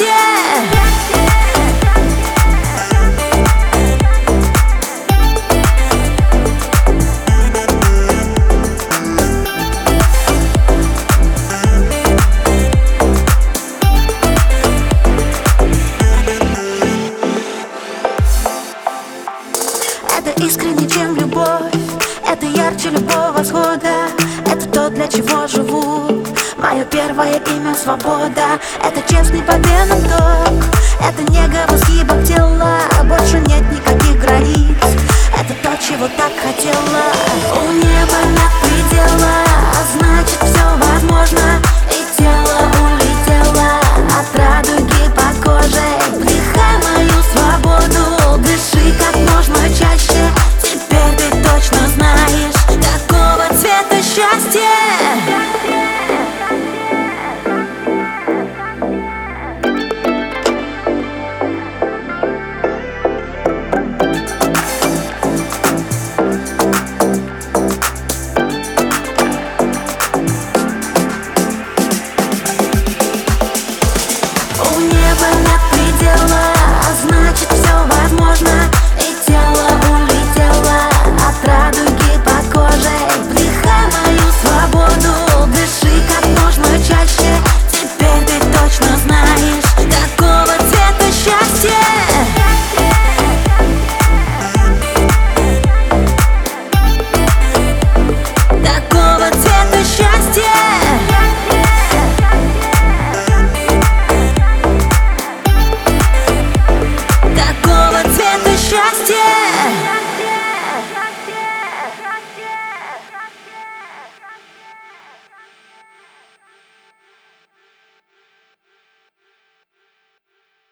счастье. Это искренне, чем любовь, это ярче любого восхода. Это то, для чего живу, мое первое имя — свобода. Это честный по венам ток, это нега в изгибах тела. Больше нет никаких границ, это то, чего так хотела. У неба нет предела, а значит все возможно. И тело улетело от радуги под кожей. Вдыхай мою свободу, дыши как можно чаще. Теперь ты точно знаешь, какого цвета счастье. У неба нет предела,